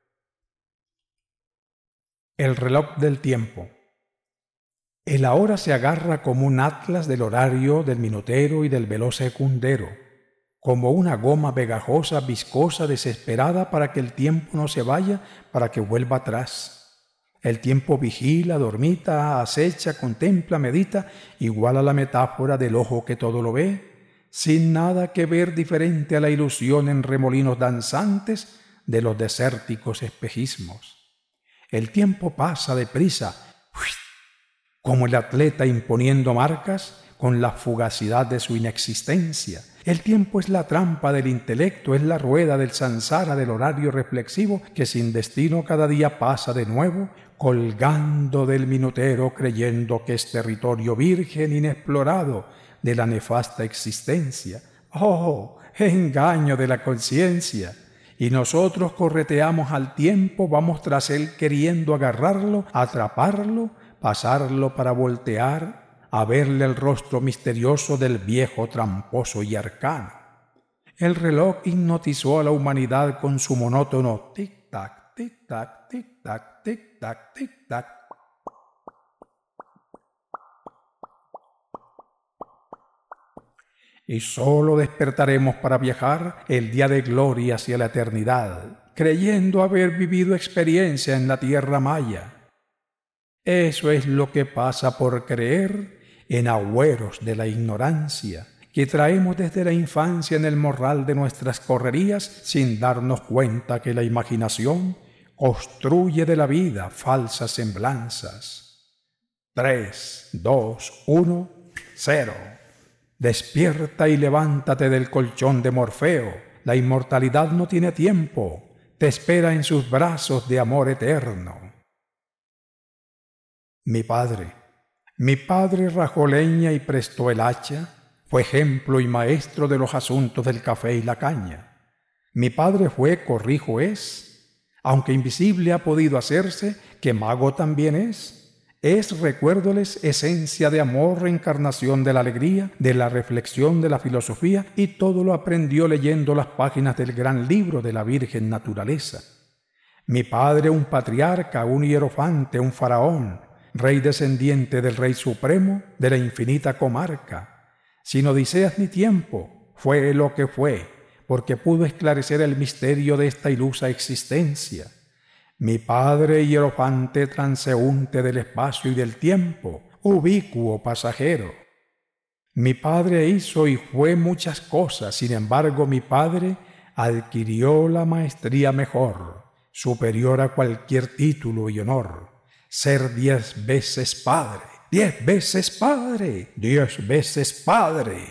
El reloj del tiempo. El ahora se agarra como un atlas del horario, del minutero y del veloz secundero, como una goma pegajosa, viscosa, desesperada para que el tiempo no se vaya, para que vuelva atrás. El tiempo vigila, dormita, acecha, contempla, medita, igual a la metáfora del ojo que todo lo ve, sin nada que ver diferente a la ilusión en remolinos danzantes de los desérticos espejismos. El tiempo pasa deprisa, como el atleta imponiendo marcas con la fugacidad de su inexistencia. El tiempo es la trampa del intelecto, es la rueda del samsara del horario reflexivo que sin destino cada día pasa de nuevo, colgando del minutero creyendo que es territorio virgen inexplorado de la nefasta existencia. ¡Oh, engaño de la conciencia! Y nosotros correteamos al tiempo, vamos tras él queriendo agarrarlo, atraparlo, pasarlo para voltear, a verle el rostro misterioso del viejo tramposo y arcano. El reloj hipnotizó a la humanidad con su monótono tic-tac, tic-tac, tic-tac, tic-tac, tic-tac. Y solo despertaremos para viajar el día de gloria hacia la eternidad, creyendo haber vivido experiencia en la tierra maya. Eso es lo que pasa por creer en agüeros de la ignorancia que traemos desde la infancia en el morral de nuestras correrías sin darnos cuenta que la imaginación construye de la vida falsas semblanzas. 3, 2, 1, 0. Despierta y levántate del colchón de Morfeo. La inmortalidad no tiene tiempo, te espera en sus brazos de amor eterno. Mi padre rajó leña y prestó el hacha, fue ejemplo y maestro de los asuntos del café y la caña. Mi padre fue, corrijo, aunque invisible ha podido hacerse, que mago también es, recuérdoles, esencia de amor, reencarnación de la alegría, de la reflexión, de la filosofía, y todo lo aprendió leyendo las páginas del gran libro de la Virgen Naturaleza. Mi padre un patriarca, un hierofante, un faraón, rey descendiente del Rey Supremo de la infinita comarca. Sin odiseas ni tiempo, fue lo que fue, porque pudo esclarecer el misterio de esta ilusa existencia. Mi padre hierofante transeúnte del espacio y del tiempo, ubicuo pasajero. Mi padre hizo y fue muchas cosas, sin embargo mi padre adquirió la maestría mejor, superior a cualquier título y honor. Ser 10 veces padre, 10 veces padre, 10 veces padre.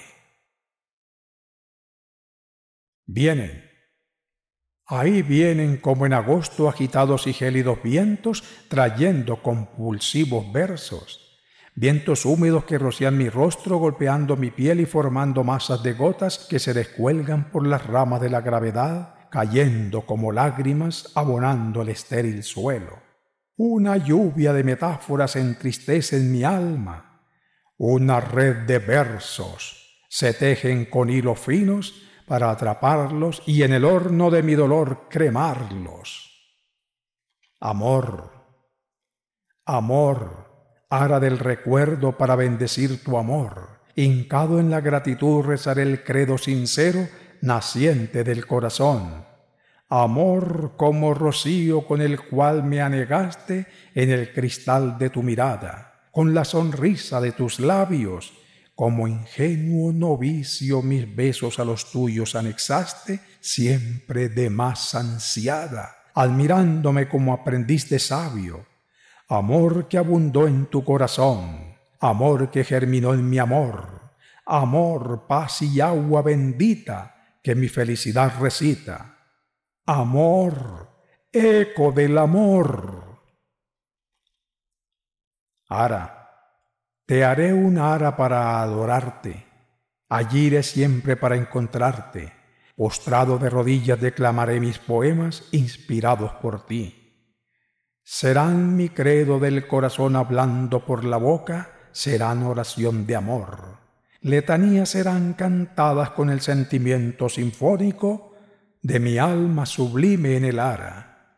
Vienen. Ahí vienen como en agosto agitados y gélidos vientos, trayendo compulsivos versos. Vientos húmedos que rocían mi rostro, golpeando mi piel y formando masas de gotas que se descuelgan por las ramas de la gravedad, cayendo como lágrimas, abonando el estéril suelo. Una lluvia de metáforas entristece en mi alma. Una red de versos se tejen con hilos finos para atraparlos y en el horno de mi dolor cremarlos. Amor, amor, ara del recuerdo para bendecir tu amor. Hincado en la gratitud rezaré el credo sincero, naciente del corazón. Amor como rocío con el cual me anegaste en el cristal de tu mirada, con la sonrisa de tus labios, como ingenuo novicio mis besos a los tuyos anexaste, siempre de más ansiada, admirándome como aprendiz de sabio. Amor que abundó en tu corazón, amor que germinó en mi amor, amor, paz y agua bendita que mi felicidad recita. Amor, eco del amor. Ara, te haré un ara para adorarte. Allí iré siempre para encontrarte. Postrado de rodillas declamaré mis poemas inspirados por ti. Serán mi credo del corazón hablando por la boca, serán oración de amor. Letanías serán cantadas con el sentimiento sinfónico de mi alma sublime en el ara.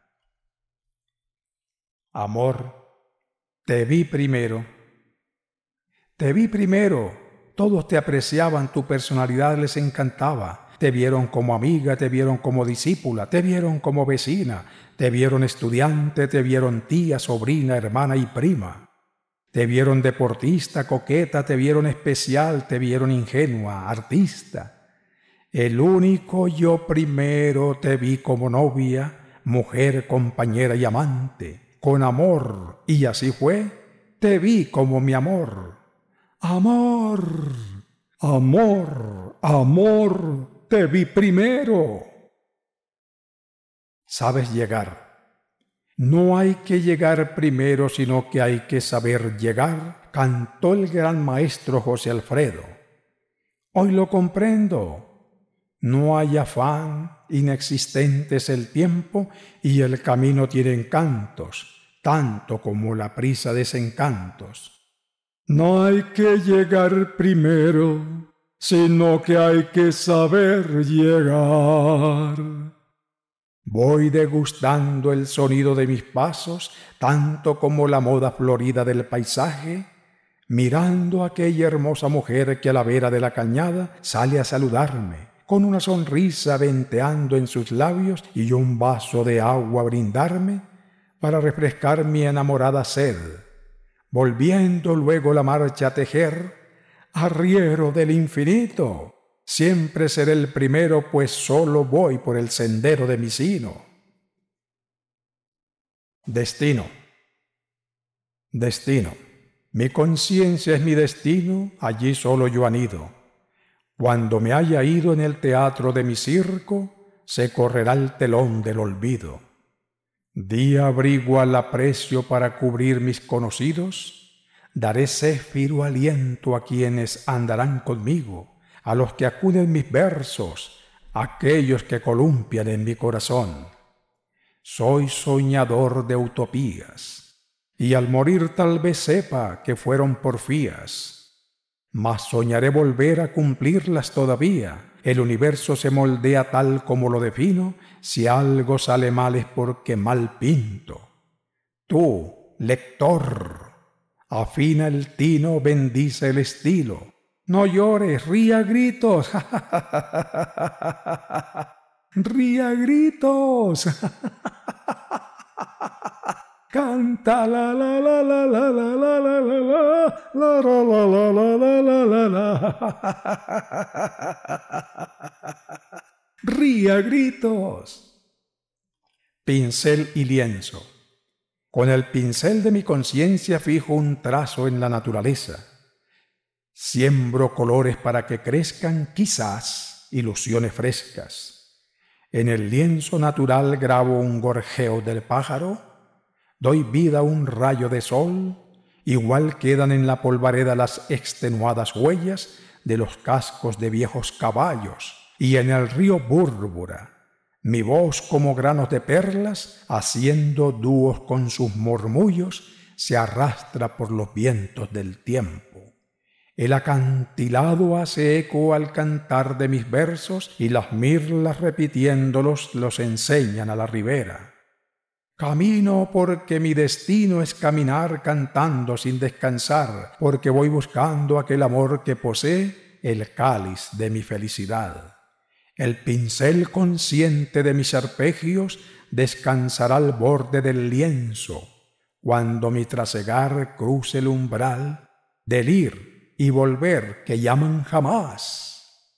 Amor, te vi primero. Te vi primero, todos te apreciaban, tu personalidad les encantaba. te vieron como amiga, te vieron como discípula, te vieron como vecina, te vieron estudiante, te vieron tía, sobrina, hermana y prima. Te vieron deportista, coqueta, te vieron especial, te vieron ingenua, artista. El único yo primero te vi como novia, mujer, compañera y amante, con amor, y así fue, te vi como mi amor. Amor, amor, amor, te vi primero. Sabes llegar. No hay que llegar primero, sino que hay que saber llegar, cantó el gran maestro José Alfredo. Hoy lo comprendo. No hay afán, inexistente es el tiempo y el camino tiene encantos, tanto como la prisa desencantos. No hay que llegar primero, sino que hay que saber llegar. Voy degustando el sonido de mis pasos, tanto como la moda florida del paisaje, mirando a aquella hermosa mujer que a la vera de la cañada sale a saludarme, con una sonrisa venteando en sus labios y un vaso de agua a brindarme para refrescar mi enamorada sed, volviendo luego la marcha a tejer, arriero del infinito. Siempre seré el primero, pues solo voy por el sendero de mi sino. Destino. Destino. Mi conciencia es mi destino, allí solo yo anido. Cuando me haya ido en el teatro de mi circo, se correrá el telón del olvido. Di abrigo al aprecio para cubrir mis conocidos, daré céfiro aliento a quienes andarán conmigo, a los que acuden mis versos, aquellos que columpian en mi corazón. Soy soñador de utopías, y al morir tal vez sepa que fueron porfías, mas soñaré volver a cumplirlas todavía. El universo se moldea tal como lo defino, si algo sale mal es porque mal pinto. Tú, lector, afina el tino, bendice el estilo. No llores, ría a gritos. Ría a gritos. Canta la la la la la la la la la la la la la la la. Ría a gritos. Pincel y lienzo. Con el pincel de mi conciencia fijo un trazo en la naturaleza. Siembro colores para que crezcan, quizás, ilusiones frescas. En el lienzo natural grabo un gorjeo del pájaro, doy vida a un rayo de sol, igual quedan en la polvareda las extenuadas huellas de los cascos de viejos caballos, y en el río Búrbura, mi voz como granos de perlas, haciendo dúos con sus murmullos, se arrastra por los vientos del tiempo. El acantilado hace eco al cantar de mis versos y las mirlas repitiéndolos los enseñan a la ribera. Camino porque mi destino es caminar cantando sin descansar, porque voy buscando aquel amor que posee el cáliz de mi felicidad. El pincel consciente de mis arpegios descansará al borde del lienzo, cuando mi trasegar cruce el umbral del ir y volver que llaman jamás.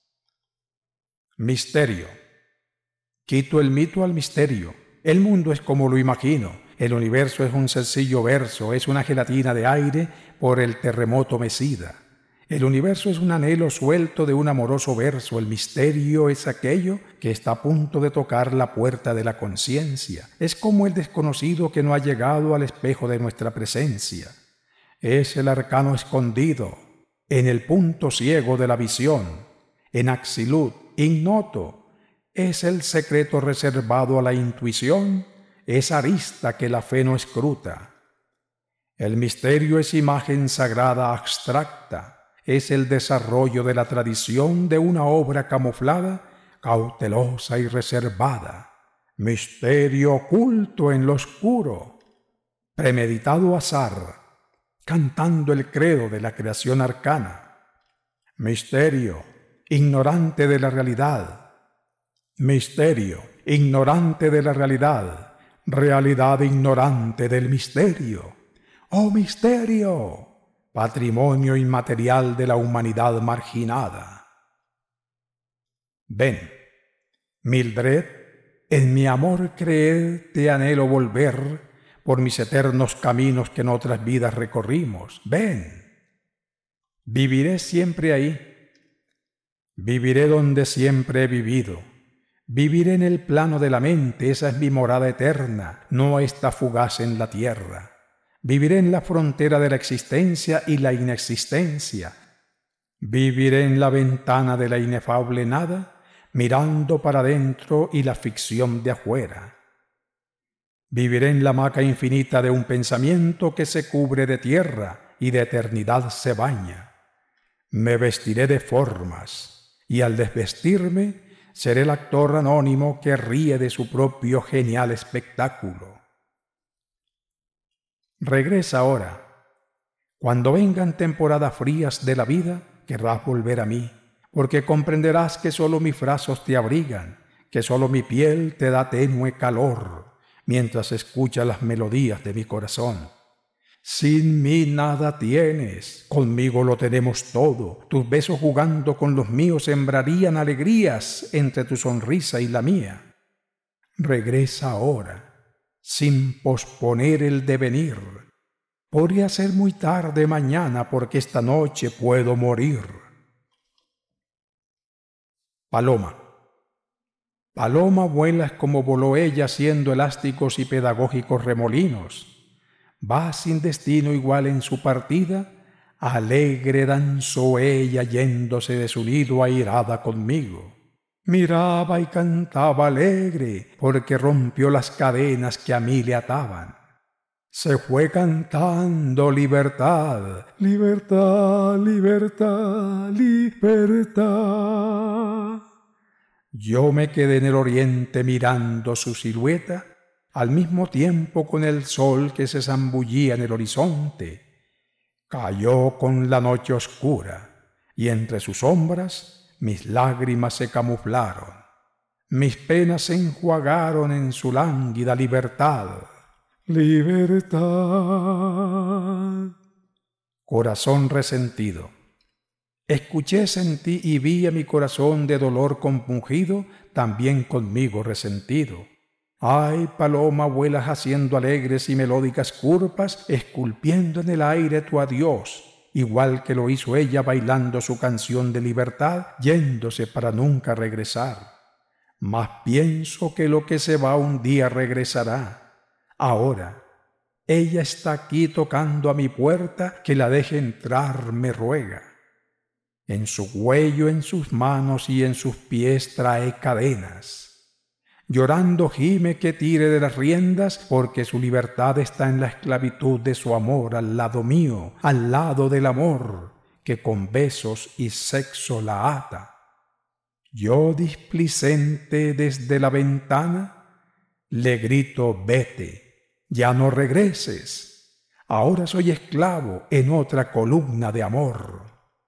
Misterio. Quito el mito al misterio. El mundo es como lo imagino. El universo es un sencillo verso, es una gelatina de aire por el terremoto mecida. El universo es un anhelo suelto de un amoroso verso. El misterio es aquello que está a punto de tocar la puerta de la conciencia. Es como el desconocido que no ha llegado al espejo de nuestra presencia. Es el arcano escondido en el punto ciego de la visión, en Axilut, ignoto, es el secreto reservado a la intuición, es arista que la fe no escruta. El misterio es imagen sagrada abstracta, es el desarrollo de la tradición de una obra camuflada, cautelosa y reservada, misterio oculto en lo oscuro, premeditado azar, cantando el credo de la creación arcana. Misterio, ignorante de la realidad, Misterio, ignorante de la realidad, realidad ignorante del misterio. ¡Oh misterio! Patrimonio inmaterial de la humanidad marginada. Ven, Mildred, en mi amor creer te anhelo volver por mis eternos caminos que en otras vidas recorrimos. Ven, viviré siempre ahí, viviré donde siempre he vivido. Viviré en el plano de la mente, esa es mi morada eterna, no esta fugaz en la tierra. Viviré en la frontera de la existencia y la inexistencia. Viviré en la ventana de la inefable nada, mirando para adentro y la ficción de afuera. Viviré en la hamaca infinita de un pensamiento que se cubre de tierra y de eternidad se baña. Me vestiré de formas y al desvestirme seré el actor anónimo que ríe de su propio genial espectáculo. Regresa ahora. Cuando vengan temporadas frías de la vida, querrás volver a mí, porque comprenderás que solo mis brazos te abrigan, que solo mi piel te da tenue calor, mientras escuchas las melodías de mi corazón. Sin mí nada tienes, conmigo lo tenemos todo. Tus besos jugando con los míos sembrarían alegrías entre tu sonrisa y la mía. Regresa ahora, sin posponer el devenir. Podría ser muy tarde mañana porque esta noche puedo morir. Paloma. Paloma vuelas como voló ella haciendo elásticos y pedagógicos remolinos. Va sin destino igual en su partida, alegre danzó ella yéndose de su nido airada conmigo. Miraba y cantaba alegre, porque rompió las cadenas que a mí le ataban. Se fue cantando libertad, libertad, libertad, libertad. Yo me quedé en el oriente mirando su silueta, al mismo tiempo con el sol que se zambullía en el horizonte. Cayó con la noche oscura, y entre sus sombras mis lágrimas se camuflaron. Mis penas se enjuagaron en su lánguida libertad. Libertad. Corazón resentido. Escuché, sentí y vi a mi corazón de dolor compungido, también conmigo resentido. Ay, paloma, vuelas haciendo alegres y melódicas curvas, esculpiendo en el aire tu adiós, igual que lo hizo ella bailando su canción de libertad, yéndose para nunca regresar. Mas pienso que lo que se va un día regresará. Ahora, ella está aquí tocando a mi puerta, que la deje entrar me ruega. En su cuello, en sus manos y en sus pies trae cadenas. Llorando gime que tire de las riendas, porque su libertad está en la esclavitud de su amor al lado mío, al lado del amor, que con besos y sexo la ata. Yo, displicente desde la ventana, le grito: vete, ya no regreses, ahora soy esclavo en otra columna de amor.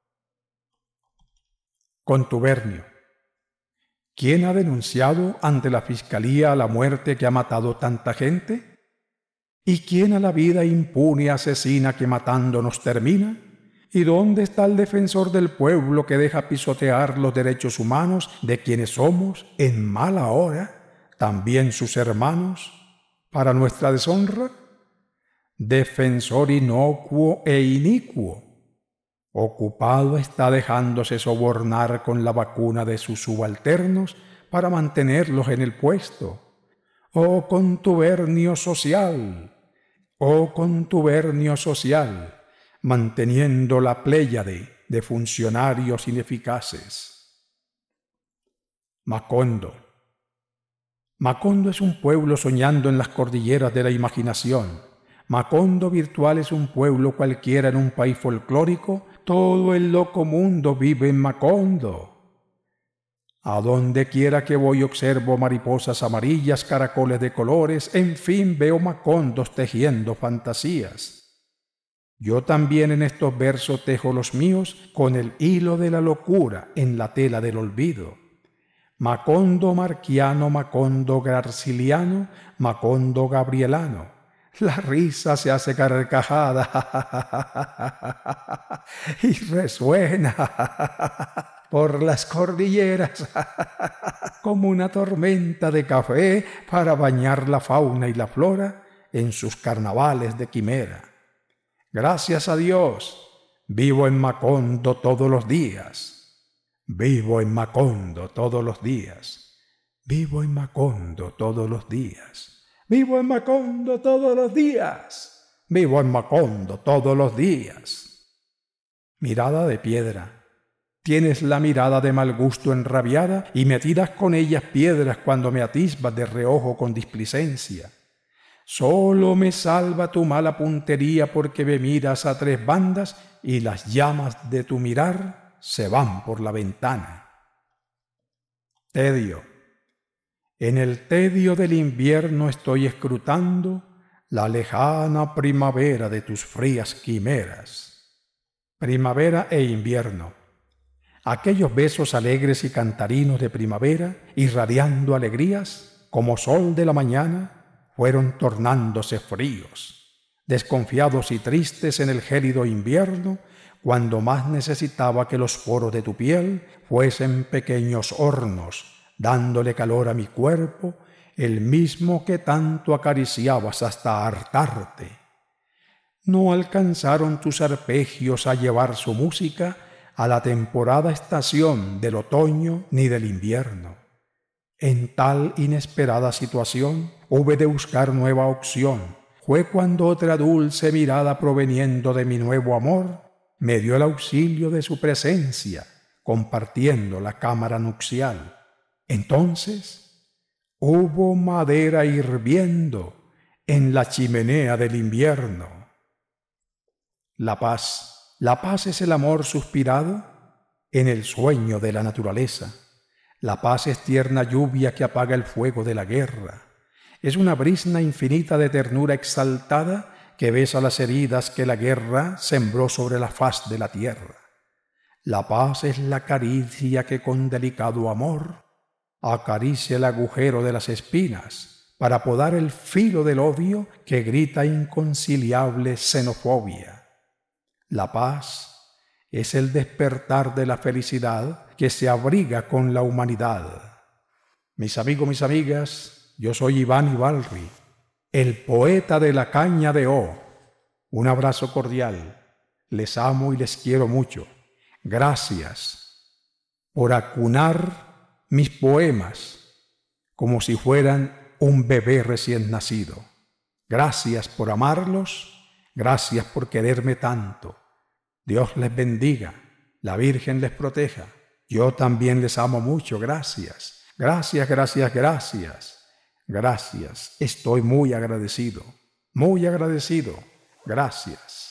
Contubernio. ¿Quién ha denunciado ante la fiscalía la muerte que ha matado tanta gente? ¿Y quién a la vida impune y asesina que matando nos termina? ¿Y dónde está el defensor del pueblo que deja pisotear los derechos humanos de quienes somos, en mala hora, también sus hermanos, para nuestra deshonra? Defensor inocuo e inicuo. Ocupado está dejándose sobornar con la vacuna de sus subalternos para mantenerlos en el puesto. ¡Oh contubernio social! ¡Oh contubernio social! Manteniendo la pléyade de funcionarios ineficaces. Macondo. Macondo es un pueblo soñando en las cordilleras de la imaginación. Macondo virtual es un pueblo cualquiera en un país folclórico. Todo el loco mundo vive en Macondo. A donde quiera que voy observo mariposas amarillas, caracoles de colores, en fin veo macondos tejiendo fantasías. Yo también en estos versos tejo los míos con el hilo de la locura en la tela del olvido. Macondo Marquiano, Macondo Graciliano, Macondo Gabrielano. La risa se hace carcajada y resuena por las cordilleras como una tormenta de café para bañar la fauna y la flora en sus carnavales de quimera. Gracias a Dios, vivo en Macondo todos los días. Vivo en Macondo todos los días. Vivo en Macondo todos los días. Vivo en Macondo todos los días. Vivo en Macondo todos los días. Mirada de piedra. Tienes la mirada de mal gusto enrabiada y me tiras con ellas piedras cuando me atisbas de reojo con displicencia. Solo me salva tu mala puntería porque me miras a tres bandas y las llamas de tu mirar se van por la ventana. Tedio. En el tedio del invierno estoy escrutando la lejana primavera de tus frías quimeras. Primavera e invierno. Aquellos besos alegres y cantarinos de primavera, irradiando alegrías, como sol de la mañana, fueron tornándose fríos, desconfiados y tristes en el gélido invierno, cuando más necesitaba que los poros de tu piel fuesen pequeños hornos, dándole calor a mi cuerpo, el mismo que tanto acariciabas hasta hartarte. No alcanzaron tus arpegios a llevar su música a la temporada estación del otoño ni del invierno. En tal inesperada situación hube de buscar nueva opción. Fue cuando otra dulce mirada proveniendo de mi nuevo amor me dio el auxilio de su presencia, compartiendo la cámara nupcial. Entonces hubo madera hirviendo en la chimenea del invierno. La paz es el amor suspirado en el sueño de la naturaleza. La paz es tierna lluvia que apaga el fuego de la guerra. Es una brisna infinita de ternura exaltada que besa las heridas que la guerra sembró sobre la faz de la tierra. La paz es la caricia que con delicado amor acaricia el agujero de las espinas para podar el filo del odio que grita inconciliable xenofobia. La paz es el despertar de la felicidad que se abriga con la humanidad. Mis amigos, mis amigas, yo soy Iván Ibalri, el poeta de la caña de O. Un abrazo cordial. Les amo y les quiero mucho. Gracias por acunar mis poemas como si fueran un bebé recién nacido. Gracias por amarlos, gracias por quererme tanto. Dios les bendiga, la Virgen les proteja. Yo también les amo mucho, gracias. Gracias, gracias, gracias. Gracias, estoy muy agradecido. Gracias.